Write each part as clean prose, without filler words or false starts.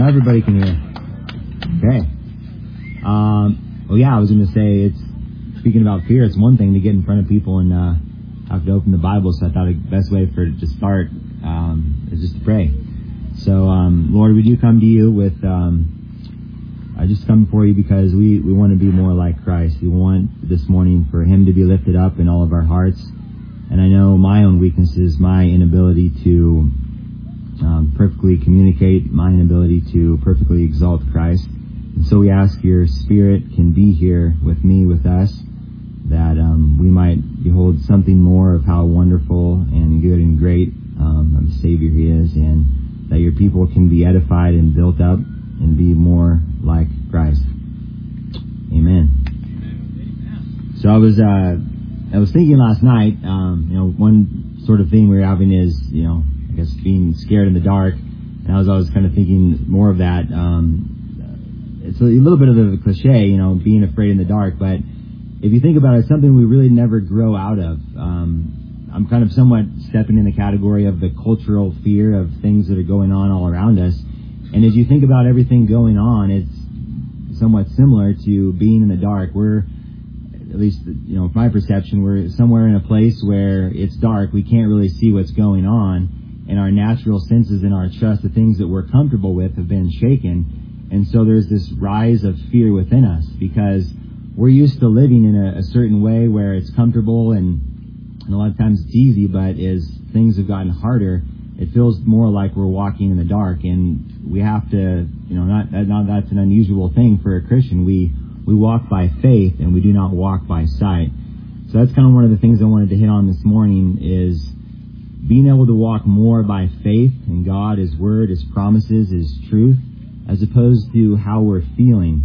Now everybody can hear. Okay. Well, yeah, I was going to say, speaking about fear, it's one thing to get in front of people and have to open the Bible, so I thought the best way to start is just to pray. So, Lord, we do come to you with, I just come before you because we want to be more like Christ. We want this morning for Him to be lifted up in all of our hearts. And I know my own weaknesses, my inability to perfectly communicate, my inability to perfectly exalt Christ. And so we ask your Spirit can be here with me, with us, that we might behold something more of how wonderful and good and great of a Savior He is, and that your people can be edified and built up and be more like Christ. Amen. So I was thinking last night, one sort of thing we were having is, I guess being scared in the dark, and I was always kind of thinking more of that. It's a little bit of a cliche, being afraid in the dark, but if you think about it, it's something we really never grow out of. I'm kind of somewhat stepping in the category of the cultural fear of things that are going on all around us. And as you think about everything going on, it's somewhat similar to being in the dark. We're, at least, from my perception, we're somewhere in a place where it's dark. We can't really see what's going on. And our natural senses and our trust, the things that we're comfortable with, have been shaken. And so there's this rise of fear within us because we're used to living in a certain way where it's comfortable and a lot of times it's easy, but as things have gotten harder, it feels more like we're walking in the dark, and we have to, not that's an unusual thing for a Christian. We walk by faith and we do not walk by sight. So that's kind of one of the things I wanted to hit on this morning is being able to walk more by faith in God, His Word, His promises, His truth, as opposed to how we're feeling.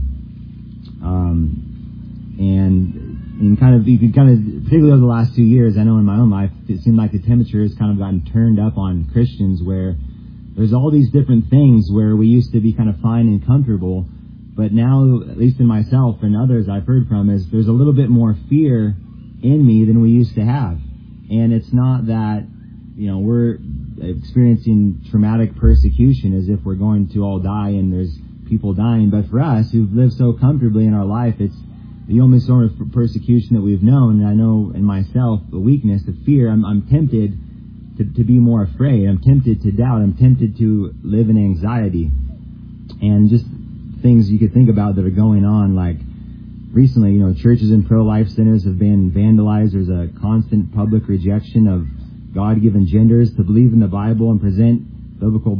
And kind of, you could kind of, particularly over the last 2 years, I know in my own life, it seemed like the temperature has kind of gotten turned up on Christians where there's all these different things where we used to be kind of fine and comfortable, but now, at least in myself and others I've heard from, is there's a little bit more fear in me than we used to have. And it's not that, we're experiencing traumatic persecution as if we're going to all die and there's people dying, but for us who've lived so comfortably in our life, it's the only sort of persecution that we've known. And I know in myself the weakness, the fear. I'm tempted to be more afraid. I'm tempted to doubt. I'm tempted to live in anxiety. And just things you could think about that are going on, like recently, churches and pro-life centers have been vandalized. There's a constant public rejection of God-given genders. To believe in the Bible and present biblical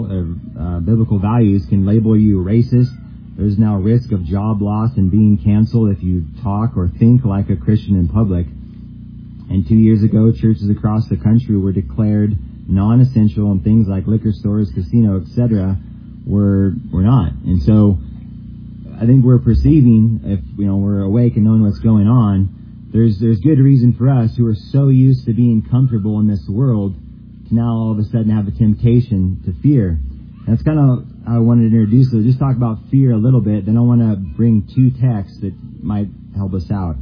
values can label you racist. There's now risk of job loss and being canceled if you talk or think like a Christian in public. And 2 years ago, churches across the country were declared non-essential, and things like liquor stores, casino, etc. were not. And so I think we're perceiving, if we're awake and knowing what's going on, there's good reason for us who are so used to being comfortable in this world to now all of a sudden have a temptation to fear. And that's kind of how I wanted to introduce it. Just talk about fear a little bit. Then I want to bring two texts that might help us out.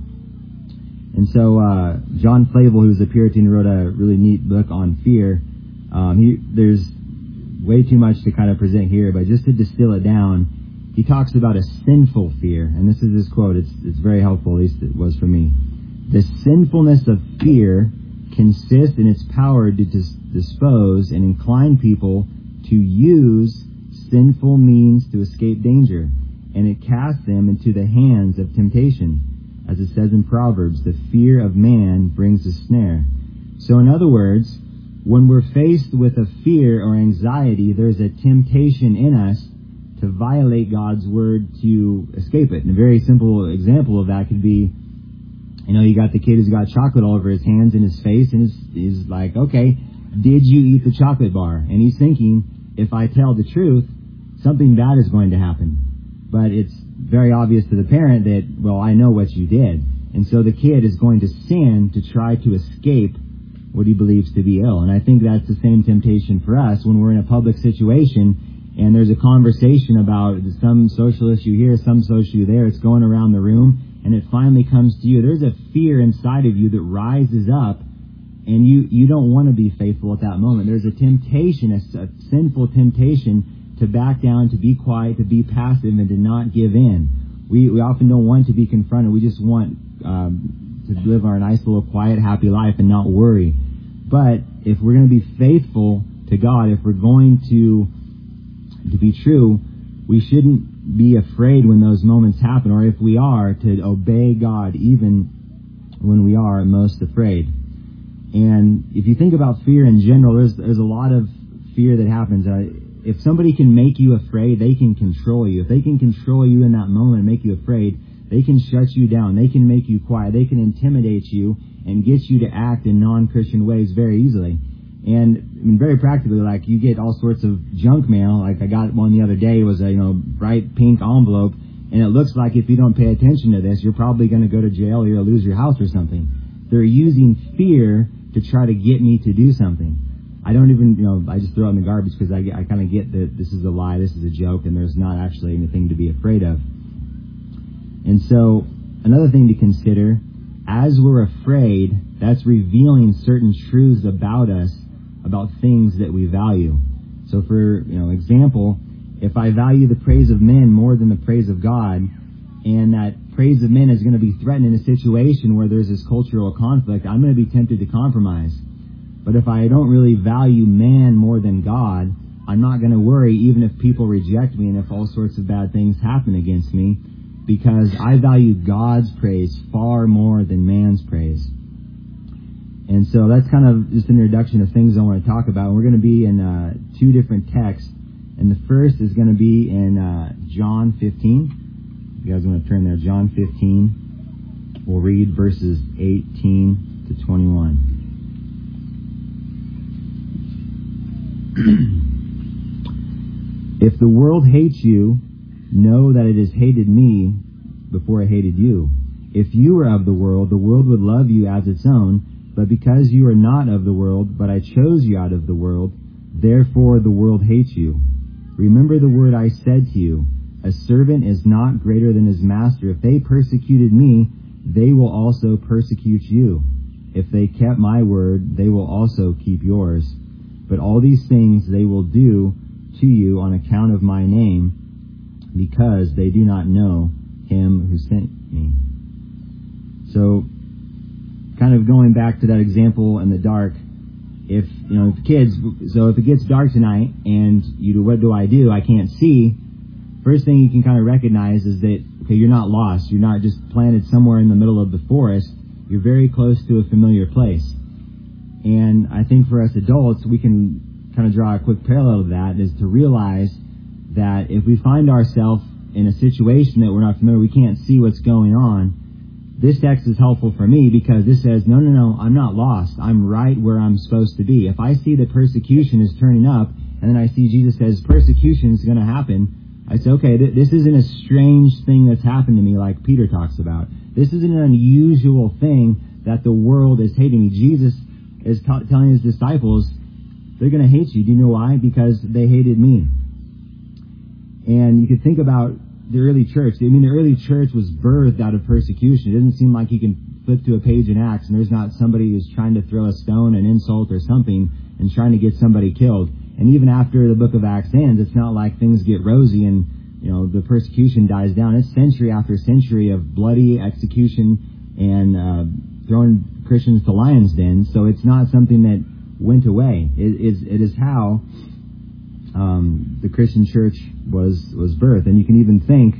And so John Flavel, who's a Puritan, wrote a really neat book on fear. There's way too much to kind of present here, but just to distill it down, he talks about a sinful fear. And this is his quote. It's very helpful, at least it was for me. The sinfulness of fear consists in its power to dispose and incline people to use sinful means to escape danger, and it casts them into the hands of temptation. As it says in Proverbs, the fear of man brings a snare. So in other words, when we're faced with a fear or anxiety, there's a temptation in us to violate God's word to escape it. And a very simple example of that could be, you got the kid who's got chocolate all over his hands and his face, and he's like, okay, did you eat the chocolate bar? And he's thinking, if I tell the truth, something bad is going to happen. But it's very obvious to the parent that, well, I know what you did. And so the kid is going to sin to try to escape what he believes to be ill. And I think that's the same temptation for us when we're in a public situation and there's a conversation about some social issue here, some social issue there. It's going around the room, and it finally comes to you. There's a fear inside of you that rises up, and you don't want to be faithful at that moment. There's a temptation, a sinful temptation to back down, to be quiet, to be passive, and to not give in. We often don't want to be confronted. We just want to live our nice little quiet, happy life and not worry. But if we're going to be faithful to God, if we're going to be true, we shouldn't be afraid when those moments happen, or if we are, to obey God even when we are most afraid. And if you think about fear in general, there's a lot of fear that happens. If somebody can make you afraid, they can control you. If they can control you in that moment and make you afraid, they can shut you down. They can make you quiet. They can intimidate you and get you to act in non-Christian ways very easily. And I mean, very practically, like, you get all sorts of junk mail. Like, I got one the other day. It was a bright pink envelope, and it looks like if you don't pay attention to this, you're probably going to go to jail or you'll lose your house or something. They're using fear to try to get me to do something. I don't even, I just throw it in the garbage because I kind of get that this is a lie, this is a joke, and there's not actually anything to be afraid of. And so, another thing to consider, as we're afraid, that's revealing certain truths about us, about things that we value. So for, example, if I value the praise of men more than the praise of God, and that praise of men is going to be threatened in a situation where there's this cultural conflict, I'm going to be tempted to compromise. But if I don't really value man more than God, I'm not going to worry even if people reject me and if all sorts of bad things happen against me, because I value God's praise far more than man's praise. And so that's kind of just an introduction of things I want to talk about. We're going to be in two different texts, and the first is going to be in John 15. You guys want to turn there, John 15. We'll read verses 18 to 21. If the world hates you, know that it has hated me before it hated you. If you were of the world would love you as its own, but because you are not of the world, but I chose you out of the world, therefore the world hates you. Remember the word I said to you, a servant is not greater than his master. If they persecuted me, they will also persecute you. If they kept my word, they will also keep yours. But all these things they will do to you on account of my name, because they do not know him who sent me. So, kind of going back to that example in the dark, if it gets dark tonight and what do? I can't see. First thing you can kind of recognize is that, okay, you're not lost. You're not just planted somewhere in the middle of the forest. You're very close to a familiar place. And I think for us adults, we can kind of draw a quick parallel to that, is to realize that if we find ourselves in a situation that we're not familiar, we can't see what's going on. This text is helpful for me because this says, no, I'm not lost. I'm right where I'm supposed to be. If I see that persecution is turning up, and then I see Jesus says persecution is going to happen, I say, okay, this isn't a strange thing that's happened to me like Peter talks about. This isn't an unusual thing that the world is hating me. Jesus is telling his disciples, they're going to hate you. Do you know why? Because they hated me. And you could think about the early church. I mean, the early church was birthed out of persecution. It doesn't seem like you can flip to a page in Acts and there's not somebody who's trying to throw a stone, an insult, or something and trying to get somebody killed. And even after the book of Acts ends, it's not like things get rosy and, the persecution dies down. It's century after century of bloody execution and throwing Christians to lions' dens. So it's not something that went away. It is how the Christian church was birthed. And you can even think,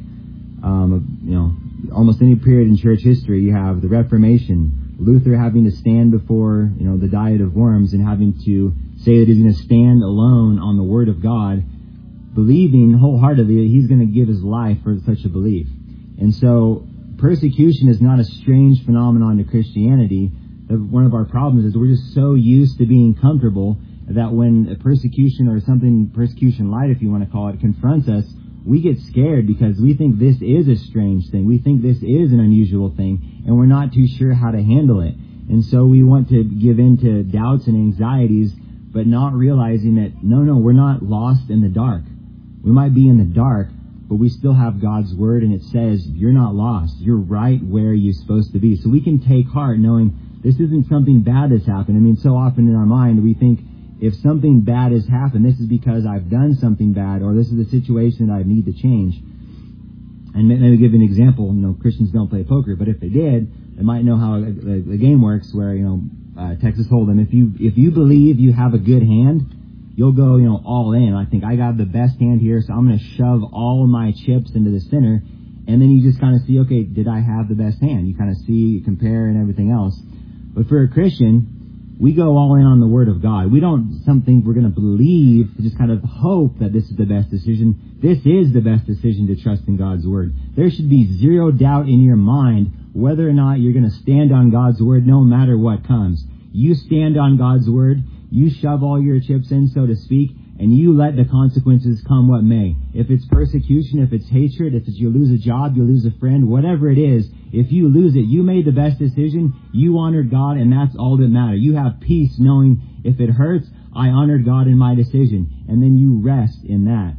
almost any period in church history. You have the Reformation, Luther having to stand before, the Diet of Worms and having to say that he's going to stand alone on the Word of God, believing wholeheartedly that he's going to give his life for such a belief. And so persecution is not a strange phenomenon to Christianity. One of our problems is we're just so used to being comfortable that when a persecution or persecution light, if you want to call it, confronts us, we get scared because we think this is a strange thing. We think this is an unusual thing, and we're not too sure how to handle it. And so we want to give in to doubts and anxieties, but not realizing that, no, we're not lost in the dark. We might be in the dark, but we still have God's Word, and it says, you're not lost. You're right where you're supposed to be. So we can take heart knowing this isn't something bad that's happened. I mean, so often in our mind we think if something bad has happened, this is because I've done something bad, or this is a situation that I need to change. And maybe give an example. Christians don't play poker, but if they did, they might know how the game works. Where Texas Hold'em, if you believe you have a good hand, you'll go all in. I think I got the best hand here, so I'm going to shove all of my chips into the center, and then you just kind of see, okay, did I have the best hand? You kind of see, you compare, and everything else. But for a Christian, we go all in on the Word of God. We don't something we're going to believe to just kind of hope that this is the best decision. This is the best decision, to trust in God's Word. There should be zero doubt in your mind whether or not you're going to stand on God's Word no matter what comes. You stand on God's Word, you shove all your chips in, so to speak, and you let the consequences come what may. If it's persecution, if it's hatred, if it's you lose a job, you lose a friend, whatever it is, if you lose it, you made the best decision, you honored God, and that's all that matters. You have peace knowing if it hurts, I honored God in my decision, and then you rest in that.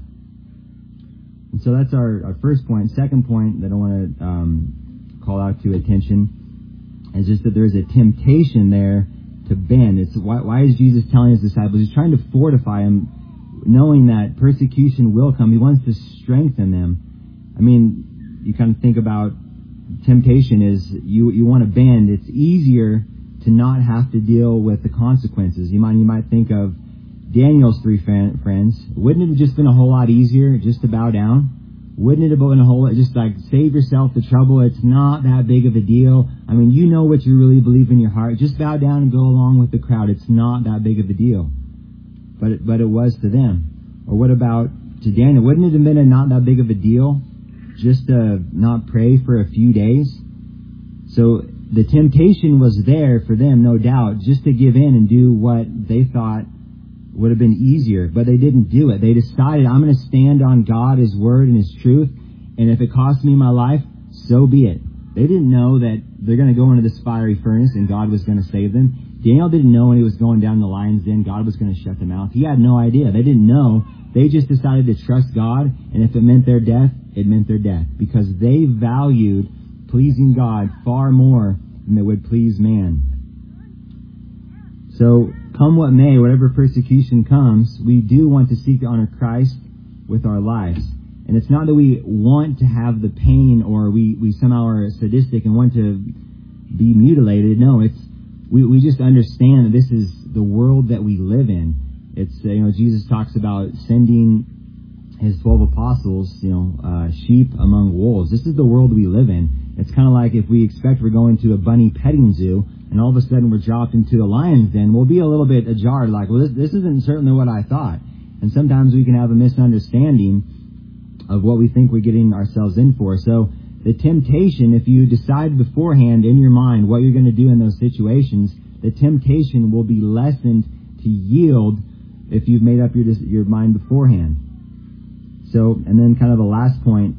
And so that's our first point. Second point that I want to call out to attention is just that there's a temptation there to bend. It's why is Jesus telling his disciples? He's trying to fortify them, knowing that persecution will come. He wants to strengthen them. I mean, you kind of think about temptation is you want to bend. It's easier to not have to deal with the consequences. You might think of Daniel's three friends. Wouldn't it have just been a whole lot easier just to bow down? Wouldn't it have been a whole lot, just like save yourself the trouble? It's not that big of a deal. I mean, you know what you really believe in your heart. Just bow down and go along with the crowd. It's not that big of a deal. But it was to them. Or what about to Daniel? Wouldn't it have been not that big of a deal just to not pray for a few days? So the temptation was there for them, no doubt, just to give in and do what they thought would have been easier, but they didn't do it. They decided, I'm going to stand on God, His Word, and His truth, and if it costs me my life, so be it. They didn't know that they're going to go into this fiery furnace and God was going to save them. Daniel didn't know when he was going down the lion's den, God was going to shut them out. He had no idea. They didn't know. They just decided to trust God, and if it meant their death, it meant their death, because they valued pleasing God far more than they would please man. So, come what may, whatever persecution comes, we do want to seek to honor Christ with our lives. And it's not that we want to have the pain or we somehow are sadistic and want to be mutilated. No, it's we just understand that this is the world that we live in. It's Jesus talks about sending his 12 apostles, sheep among wolves. This is the world we live in. It's kind of like if we expect we're going to a bunny petting zoo, and all of a sudden we're dropped into a lion's den, we'll be a little bit ajar, like, well, this isn't certainly what I thought. And sometimes we can have a misunderstanding of what we think we're getting ourselves in for. So the temptation, if you decide beforehand in your mind what you're going to do in those situations, the temptation will be lessened to yield if you've made up your mind beforehand. So, and then kind of the last point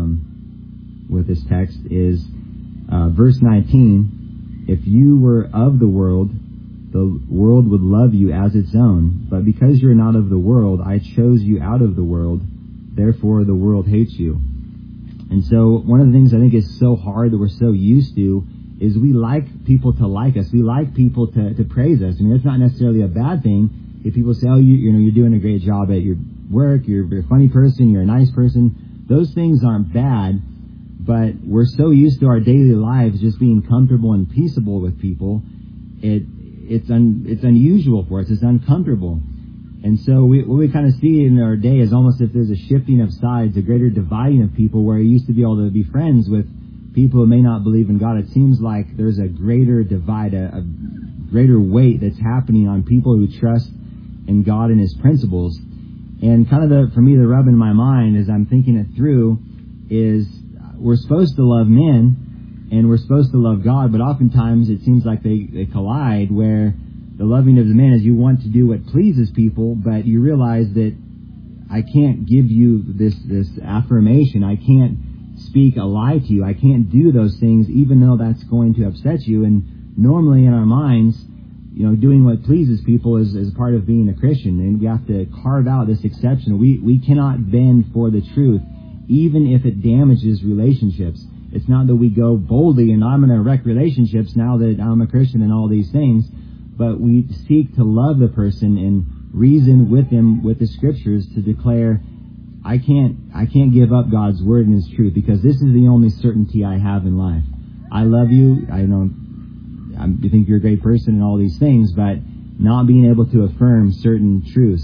with this text is verse 19. If you were of the world would love you as its own. But because you're not of the world, I chose you out of the world. Therefore, the world hates you. And so, one of the things I think is so hard that we're so used to is we like people to like us. We like people to praise us. I mean, it's not necessarily a bad thing if people say, "Oh, you're doing a great job at your work. You're a funny person. You're a nice person." Those things aren't bad. But we're so used to our daily lives just being comfortable and peaceable with people, it's unusual for us. It's uncomfortable. And so what we kind of see in our day is almost if there's a shifting of sides, a greater dividing of people, where you used to be able to be friends with people who may not believe in God. It seems like there's a greater divide, a greater weight that's happening on people who trust in God and His principles. And kind of for me, the rub in my mind as I'm thinking it through is, we're supposed to love men, and we're supposed to love God, but oftentimes it seems like they collide, where the loving of the man is you want to do what pleases people, but you realize that I can't give you this affirmation. I can't speak a lie to you. I can't do those things, even though that's going to upset you. And normally in our minds, doing what pleases people is part of being a Christian, and we have to carve out this exception. We cannot bend for the truth, even if it damages relationships. It's not that we go boldly and I'm going to wreck relationships now that I'm a Christian and all these things, but we seek to love the person and reason with them with the Scriptures to declare, I can't give up God's Word and His truth, because this is the only certainty I have in life. I love you. I think you're a great person and all these things, but not being able to affirm certain truths.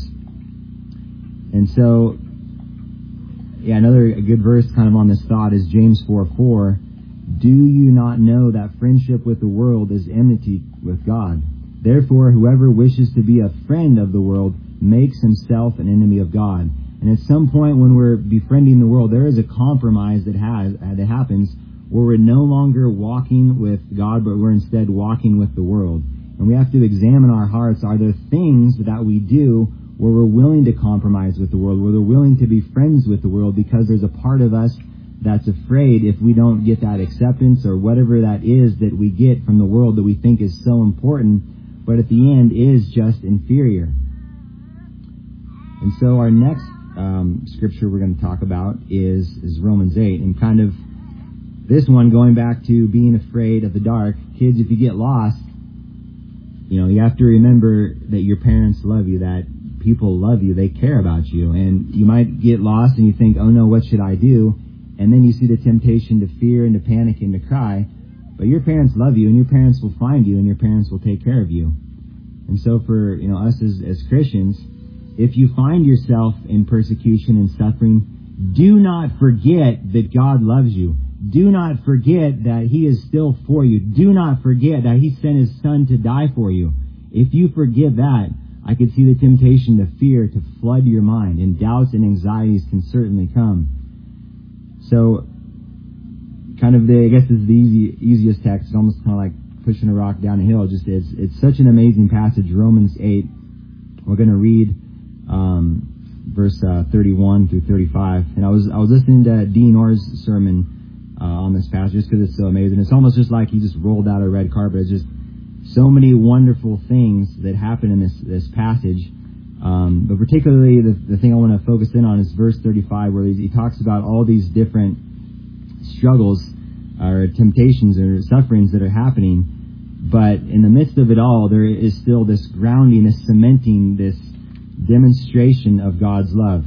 And so, another good verse kind of on this thought is James 4:4. Do you not know that friendship with the world is enmity with God? Therefore, whoever wishes to be a friend of the world makes himself an enemy of God. And at some point when we're befriending the world, there is a compromise that happens where we're no longer walking with God, but we're instead walking with the world. And we have to examine our hearts. Are there things that we do where we're willing to compromise with the world, where we're willing to be friends with the world, because there's a part of us that's afraid if we don't get that acceptance or whatever that is that we get from the world that we think is so important, but at the end is just inferior. And so our next scripture we're going to talk about is Romans 8, and kind of this one going back to being afraid of the dark. Kids, if you get lost, you have to remember that your parents love you, that people love you, they care about you, and you might get lost and you think, oh no, what should I do? And then you see the temptation to fear and to panic and to cry, but your parents love you, and your parents will find you, and your parents will take care of you. And so for us as Christians, if you find yourself in persecution and suffering, do not forget that God loves you. Do not forget that He is still for you. Do not forget that He sent His Son to die for you. If you forget that, I could see the temptation to fear to flood your mind, and doubts and anxieties can certainly come. So, kind of I guess is the easiest text. It's almost kind of like pushing a rock down a hill. It's such an amazing passage, Romans 8. We're going to read verse 31 through 35. And I was listening to Dean Orr's sermon on this passage just because it's so amazing. It's almost just like he just rolled out a red carpet. It's just so many wonderful things that happen in this passage. But particularly the thing I want to focus in on is verse 35, where he talks about all these different struggles or temptations or sufferings that are happening. But in the midst of it all, there is still this grounding, this cementing, this demonstration of God's love.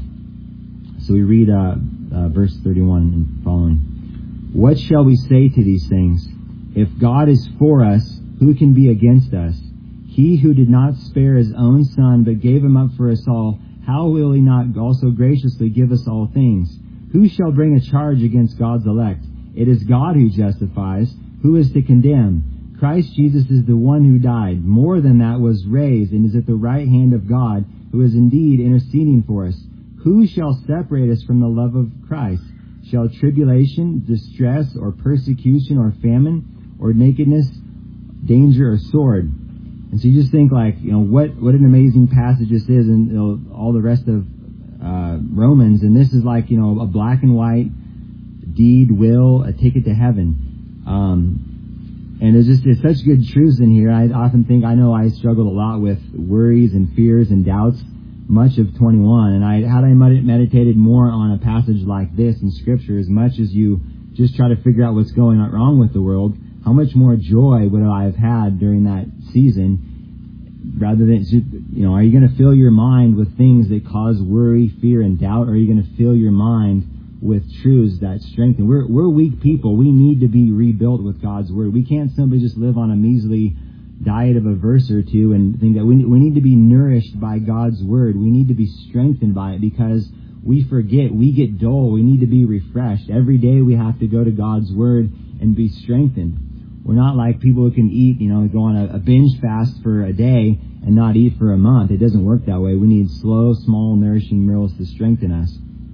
So we read verse 31 and following. What shall we say to these things? If God is for us, who can be against us? He who did not spare His own Son, but gave Him up for us all, how will He not also graciously give us all things? Who shall bring a charge against God's elect? It is God who justifies. Who is to condemn? Christ Jesus is the one who died. More than that, was raised, and is at the right hand of God, who is indeed interceding for us. Who shall separate us from the love of Christ? Shall tribulation, distress, or persecution, or famine, or nakedness, danger, or sword? And so you just think what an amazing passage this is, and all the rest of Romans, and this is like a black and white deed, will, a ticket to heaven. And there's such good truths in here. I often think, I know I struggled a lot with worries and fears and doubts much of 21, and had I meditated more on a passage like this in Scripture, as much as you just try to figure out what's going on wrong with the world, how much more joy would I have had during that season, rather than just, are you going to fill your mind with things that cause worry, fear, and doubt, or are you going to fill your mind with truths that strengthen? We're weak people. We need to be rebuilt with God's Word. We can't simply just live on a measly diet of a verse or two and think that we need to be nourished by God's Word. We need to be strengthened by it, because we forget, we get dull, we need to be refreshed. Every day we have to go to God's Word and be strengthened. We're not like people who can eat, go on a binge fast for a day and not eat for a month. It doesn't work that way. We need slow, small, nourishing meals to strengthen us.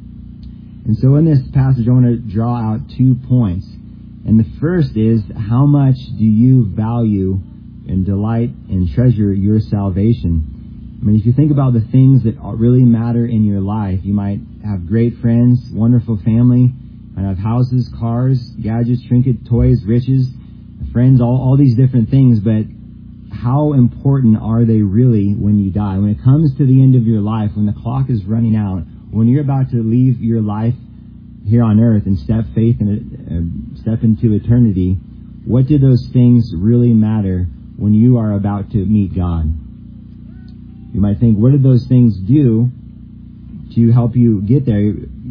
And so in this passage, I want to draw out 2 points. And the first is, how much do you value and delight and treasure your salvation? I mean, if you think about the things that really matter in your life, you might have great friends, wonderful family, might have houses, cars, gadgets, trinkets, toys, riches, friends, all these different things, but how important are they really when you die? When it comes to the end of your life, when the clock is running out, when you're about to leave your life here on earth and step into eternity, what do those things really matter when you are about to meet God. You might think, what did those things do to help you get there?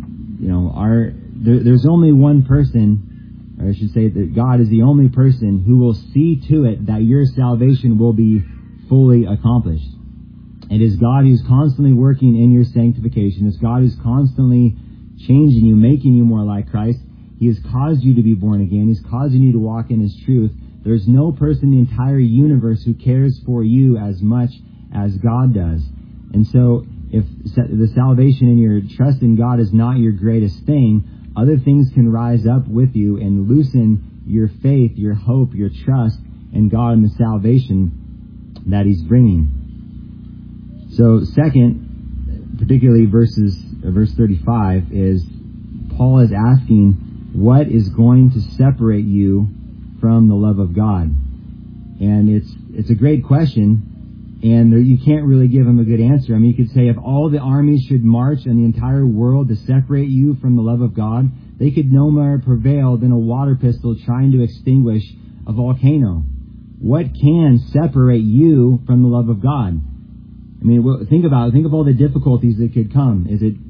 There's only one person, or I should say that God is the only person who will see to it that your salvation will be fully accomplished. It is God who's constantly working in your sanctification. It's God who's constantly changing you, making you more like Christ. He has caused you to be born again. He's causing you to walk in His truth. There's no person in the entire universe who cares for you as much as God does. And so, if the salvation and your trust in God is not your greatest thing, other things can rise up with you and loosen your faith, your hope, your trust in God and the salvation that He's bringing. So, second, particularly verse 35, is Paul is asking, what is going to separate you from the love of God? And it's a great question. And you can't really give him a good answer. I mean, you could say if all the armies should march in the entire world to separate you from the love of God, they could no more prevail than a water pistol trying to extinguish a volcano. What can separate you from the love of God? I mean, think of all the difficulties that could come. Is it,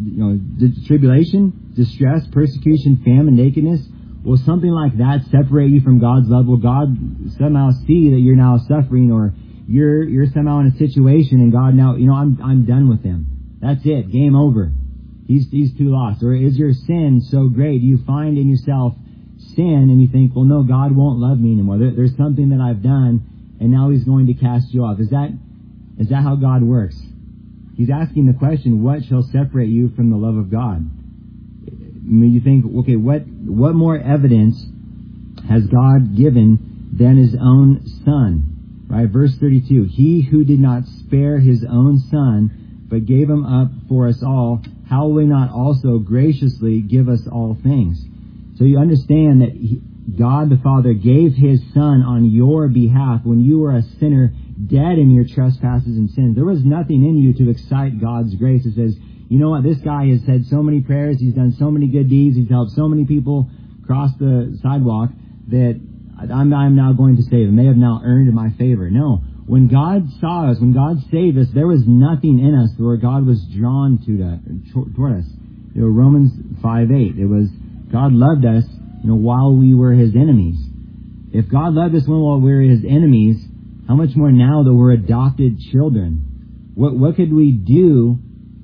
tribulation, distress, persecution, famine, nakedness? Will something like that separate you from God's love? Will God somehow see that you're now suffering, or you're somehow in a situation and God now, I'm done with him. That's it. Game over. He's too lost. Or is your sin so great? You find in yourself sin and you think, well, no, God won't love me anymore. There's something that I've done and now He's going to cast you off. Is that how God works? He's asking the question, what shall separate you from the love of God? I mean, you think, okay, what more evidence has God given than His own Son? Right, verse 32, He who did not spare His own Son, but gave Him up for us all, how will He not also graciously give us all things? So you understand that God the Father gave His Son on your behalf when you were a sinner, dead in your trespasses and sins. There was nothing in you to excite God's grace. It says, you know what, this guy has said so many prayers, he's done so many good deeds, he's helped so many people cross the sidewalk that I'm now going to save him. They have now earned my favor. No. When God saw us, when God saved us, there was nothing in us where God was drawn toward us. Romans 5:8. It was God loved us, while we were His enemies. If God loved us while we were His enemies, how much more now that we're adopted children? What could we do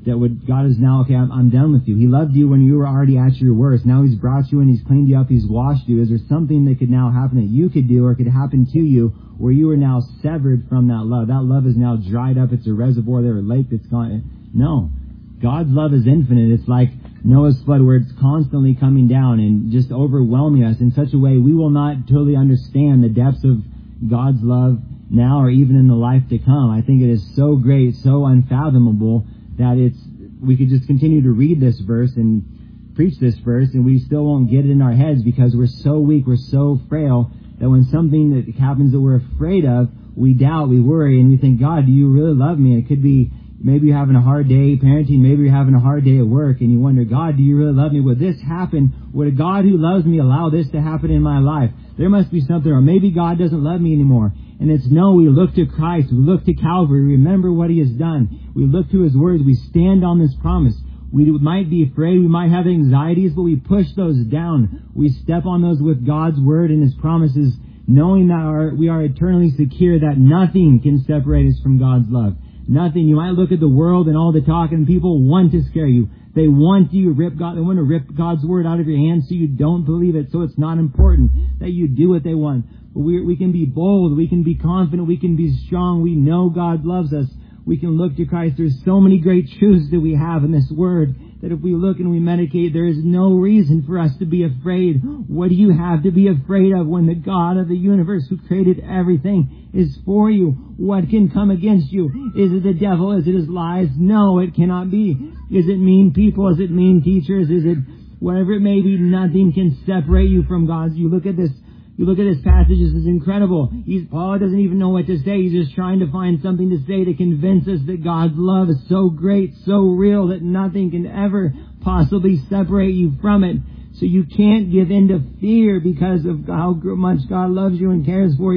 God is now, okay, I'm done with you. He loved you when you were already at your worst. Now He's brought you and He's cleaned you up. He's washed you. Is there something that could now happen that you could do or could happen to you where you are now severed from that love? That love is now dried up. It's a reservoir there, a lake that's gone. No. God's love is infinite. It's like Noah's flood where it's constantly coming down and just overwhelming us in such a way we will not totally understand the depths of God's love now or even in the life to come. I think it is so great, so unfathomable that we could just continue to read this verse and preach this verse and we still won't get it in our heads because we're so weak, we're so frail that when something that happens that we're afraid of, we doubt, we worry, and we think, God, do you really love me? And it could be maybe you're having a hard day parenting, maybe you're having a hard day at work and you wonder, God, do you really love me? Would this happen? Would a God who loves me allow this to happen in my life? There must be something, or maybe God doesn't love me anymore. And it's no, we look to Christ, we look to Calvary, remember what He has done. We look to His words, we stand on this promise. We might be afraid, we might have anxieties, but we push those down. We step on those with God's word and His promises, knowing that we are eternally secure, that nothing can separate us from God's love. Nothing. You might look at the world and all the talk, and people want to scare you. They want to rip God's word out of your hands so you don't believe it, so it's not important that you do what they want. But we can be bold, we can be confident, we can be strong. We know God loves us. We can look to Christ. There's so many great truths that we have in this word that if we look and we meditate, there is no reason for us to be afraid. What do you have to be afraid of when the God of the universe who created everything is for you? What can come against you? Is it the devil? Is it his lies? No, it cannot be. Is it mean people? Is it mean teachers? Is it whatever it may be? Nothing can separate you from God. You look at this passage, this is incredible. Paul doesn't even know what to say. He's just trying to find something to say to convince us that God's love is so great, so real, that nothing can ever possibly separate you from it. So you can't give in to fear because of how much God loves you and cares for you.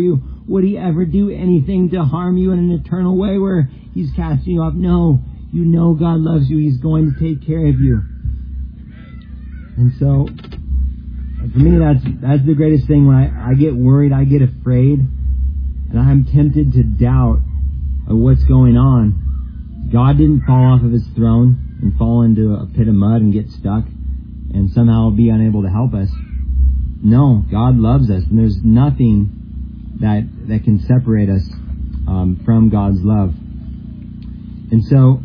Would he ever do anything to harm you in an eternal way where he's casting you off? No. You know God loves you. He's going to take care of you. And so, for me, that's the greatest thing. When I get worried, I get afraid, and I'm tempted to doubt of what's going on. God didn't fall off of his throne and fall into a pit of mud and get stuck and somehow be unable to help us. No, God loves us, and there's nothing that can separate us from God's love. And so,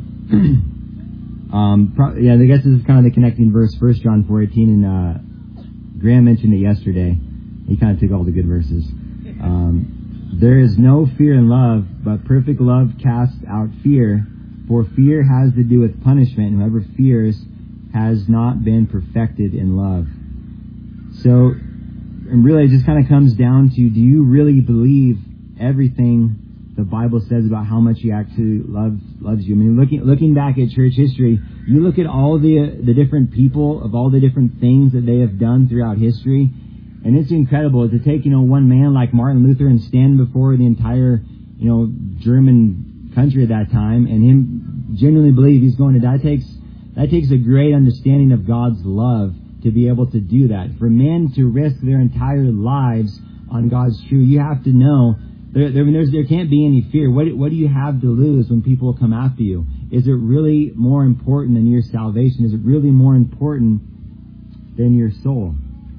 I guess this is kind of the connecting verse, 1 John 4:18, and Graham mentioned it yesterday. He kind of took all the good verses. There is no fear in love, but perfect love casts out fear, for fear has to do with punishment, and whoever fears has not been perfected in love. So, and really it just kind of comes down to, do you really believe everything the Bible says about how much he actually loves you? I mean, looking back at church history, you look at all the different people of all the different things that they have done throughout history, and it's incredible to take, one man like Martin Luther and stand before the entire, German country at that time, and him genuinely believe he's going to die. That takes a great understanding of God's love to be able to do that. For men to risk their entire lives on God's truth, you have to know there can't be any fear. What do you have to lose when people come after you? Is it really more important than your salvation? Is it really more important than your soul?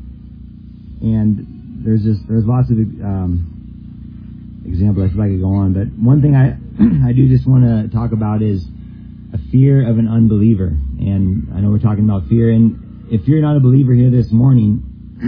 And there's lots of examples. I feel like I could go on, but one thing I do just want to talk about is a fear of an unbeliever. And I know we're talking about fear, and if you're not a believer here this morning,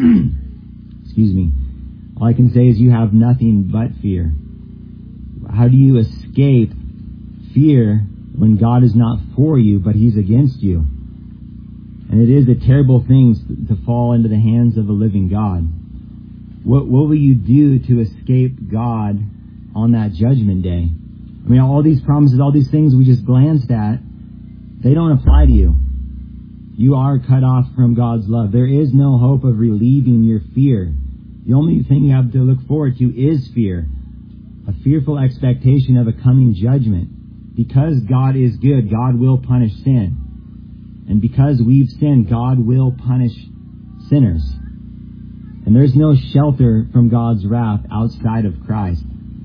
excuse me, all I can say is you have nothing but fear. How do you escape fear when God is not for you, but he's against you? And it is a terrible thing to fall into the hands of a living God. What will you do to escape God on that judgment day? I mean, all these promises, all these things we just glanced at, they don't apply to you. You are cut off from God's love. There is no hope of relieving your fear. The only thing you have to look forward to is fear. A fearful expectation of a coming judgment. Because God is good, God will punish sin. And because we've sinned, God will punish sinners. And there's no shelter from God's wrath outside of Christ.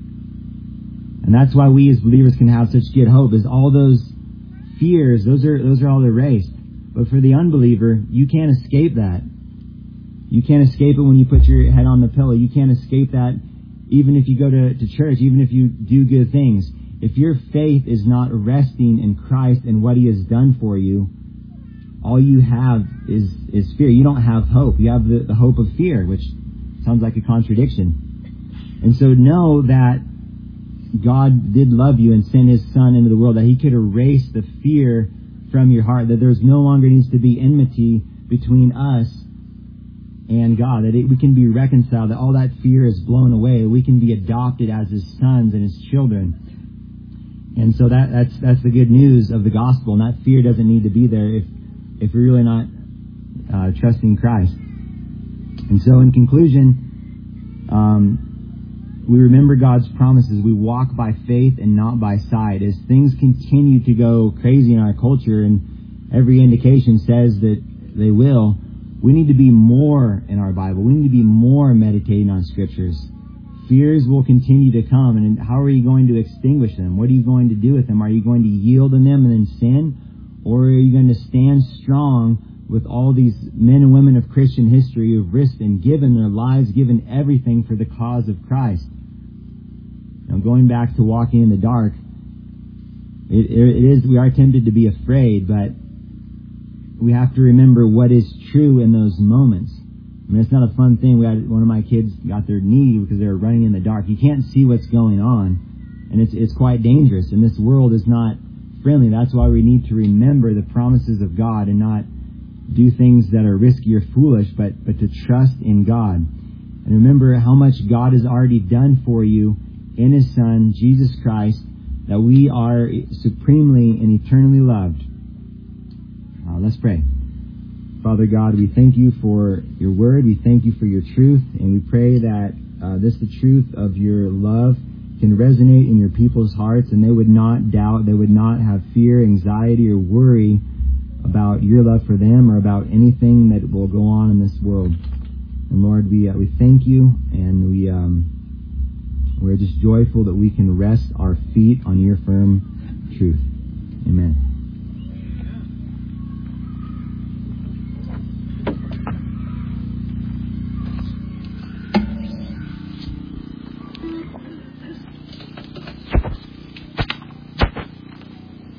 And that's why we as believers can have such good hope, is all those fears, those are all erased. But for the unbeliever, you can't escape that. You can't escape it when you put your head on the pillow. You can't escape that even if you go to church, even if you do good things. If your faith is not resting in Christ and what he has done for you, all you have is fear. You don't have hope. You have the hope of fear, which sounds like a contradiction. And so know that God did love you and sent his Son into the world, that he could erase the fear from your heart, that there's no longer needs to be enmity between us and God, that we can be reconciled, that all that fear is blown away, we can be adopted as his sons and his children. And so that's the good news of the gospel, and that fear doesn't need to be there if you're really not trusting Christ. And so in conclusion, we remember God's promises. We walk by faith and not by sight. As things continue to go crazy in our culture, and every indication says that they will, we need to be more in our Bible. We need to be more meditating on Scriptures. Fears will continue to come, and how are you going to extinguish them? What are you going to do with them? Are you going to yield in them and then sin? Or are you going to stand strong with all these men and women of Christian history who have risked and given their lives, given everything for the cause of Christ? Now, going back to walking in the dark, we are tempted to be afraid, but we have to remember what is true in those moments. I mean, it's not a fun thing. One of my kids got their knee because they were running in the dark. You can't see what's going on, and it's quite dangerous. And this world is not friendly. That's why we need to remember the promises of God and not do things that are risky or foolish, but to trust in God. And remember how much God has already done for you in his Son, Jesus Christ, that we are supremely and eternally loved. Let's pray. Father God, we thank you for your word. We thank you for your truth. And we pray that the truth of your love can resonate in your people's hearts, and they would not doubt, they would not have fear, anxiety, or worry about your love for them or about anything that will go on in this world. And Lord, we thank you, and we're just joyful that we can rest our feet on your firm truth. Amen.